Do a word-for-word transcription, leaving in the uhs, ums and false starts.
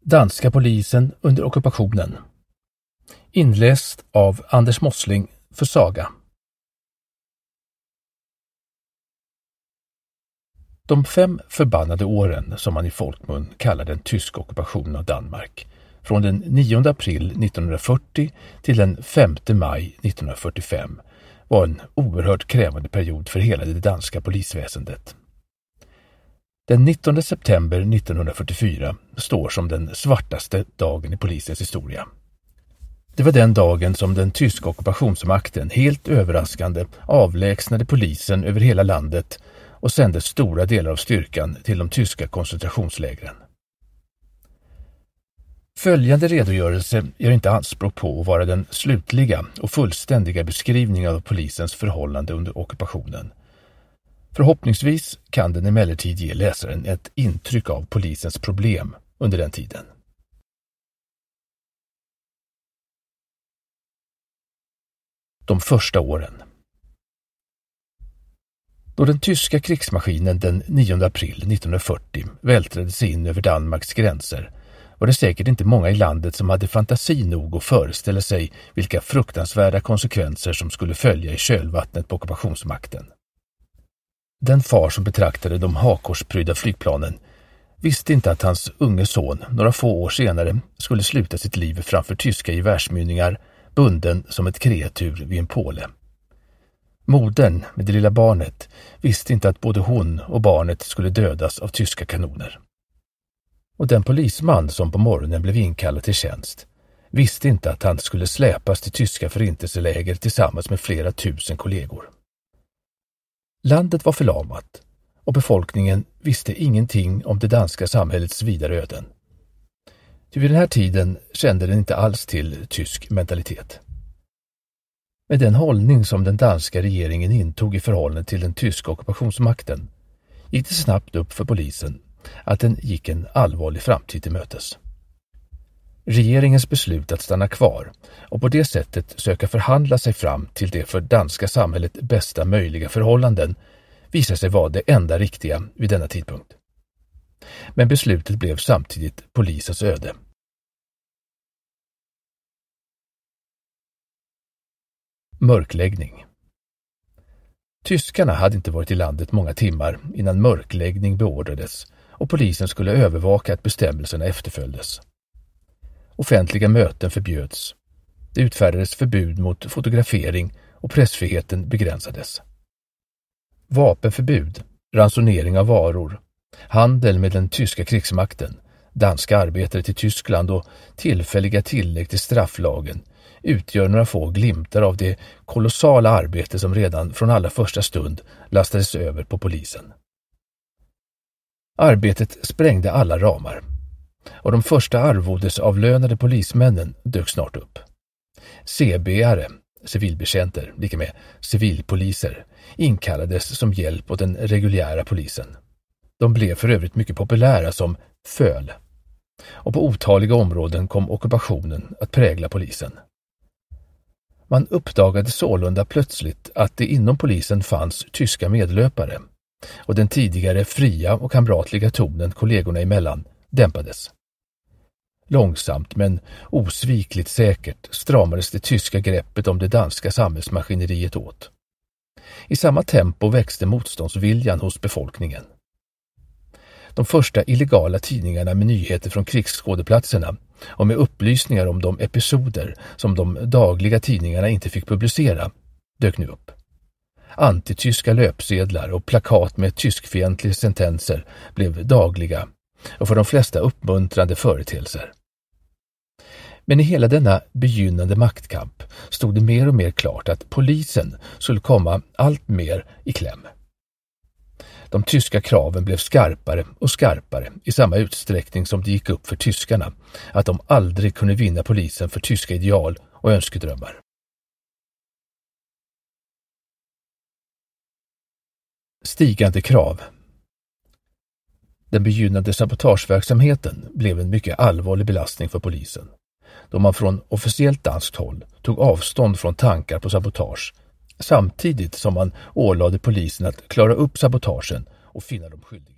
Danska polisen under ockupationen. Inläst av Anders Mossling för Saga. De fem förbannade åren, som man i folkmun kallar den tyska ockupationen av Danmark, från den nionde april nittonhundrafyrtio till den femte maj nittonhundrafyrtiofem, var en oerhört krävande period för hela det danska polisväsendet. Den nittonde september nittonhundrafyrtiofyra står som den svartaste dagen i polisens historia. Det var den dagen som den tyska ockupationsmakten helt överraskande avlägsnade polisen över hela landet och sände stora delar av styrkan till de tyska koncentrationslägren. Följande redogörelse gör inte anspråk på att vara den slutliga och fullständiga beskrivningen av polisens förhållande under ockupationen. Förhoppningsvis kan den emellertid ge läsaren ett intryck av polisens problem under den tiden. De första åren. Då den tyska krigsmaskinen den nionde april nittonhundrafyrtio vältrade sig in över Danmarks gränser var det säkert inte många i landet som hade fantasi nog att föreställa sig vilka fruktansvärda konsekvenser som skulle följa i kölvattnet på ockupationsmakten. Den far som betraktade de hakorsprydda flygplanen visste inte att hans unge son några få år senare skulle sluta sitt liv framför tyska gevärsmynningar, bunden som ett kreatur vid en påle. Modern med det lilla barnet visste inte att både hon och barnet skulle dödas av tyska kanoner. Och den polisman som på morgonen blev inkallad till tjänst visste inte att han skulle släpas till tyska förintelseläger tillsammans med flera tusen kollegor. Landet var förlamat och befolkningen visste ingenting om det danska samhällets vidare öden. Ty vid den här tiden kände den inte alls till tysk mentalitet. Med den hållning som den danska regeringen intog i förhållande till den tyska ockupationsmakten gick det snabbt upp för polisen att den gick en allvarlig framtid till mötes. Regeringens beslut att stanna kvar och på det sättet söka förhandla sig fram till det för danska samhället bästa möjliga förhållanden visade sig vara det enda riktiga vid denna tidpunkt. Men beslutet blev samtidigt polisens öde. Mörkläggning. Tyskarna hade inte varit i landet många timmar innan mörkläggning beordrades och polisen skulle övervaka att bestämmelserna efterföljdes. Offentliga möten förbjöds. Det utfärdades förbud mot fotografering och pressfriheten begränsades. Vapenförbud, ransonering av varor, handel med den tyska krigsmakten, danska arbetare till Tyskland och tillfälliga tillägg till strafflagen utgör några få glimtar av det kolossala arbete som redan från allra första stund lastades över på polisen. Arbetet sprängde alla ramar och de första arvodesavlönade polismännen dök snart upp. C B-are, civilbetjänter, lika med civilpoliser, inkallades som hjälp åt den reguljära polisen. De blev för övrigt mycket populära som föl. Och på otaliga områden kom ockupationen att prägla polisen. Man uppdagade sålunda plötsligt att det inom polisen fanns tyska medlöpare och den tidigare fria och kamratliga tonen kollegorna emellan dämpades. Långsamt men osvikligt säkert stramades det tyska greppet om det danska samhällsmaskineriet åt. I samma tempo växte motståndsviljan hos befolkningen. De första illegala tidningarna med nyheter från krigsskådeplatserna och med upplysningar om de episoder som de dagliga tidningarna inte fick publicera dök nu upp. Antityska löpsedlar och plakat med tyskfientliga sentenser blev dagliga och för de flesta uppmuntrande företeelser. Men i hela denna begynnande maktkamp stod det mer och mer klart att polisen skulle komma allt mer i kläm. De tyska kraven blev skarpare och skarpare i samma utsträckning som det gick upp för tyskarna att de aldrig kunde vinna polisen för tyska ideal och önskedrömmar. Stigande krav. Den begynnande sabotageverksamheten blev en mycket allvarlig belastning för polisen, då man från officiellt danskt håll tog avstånd från tankar på sabotage, samtidigt som man ålade polisen att klara upp sabotagen och finna dem skyldiga.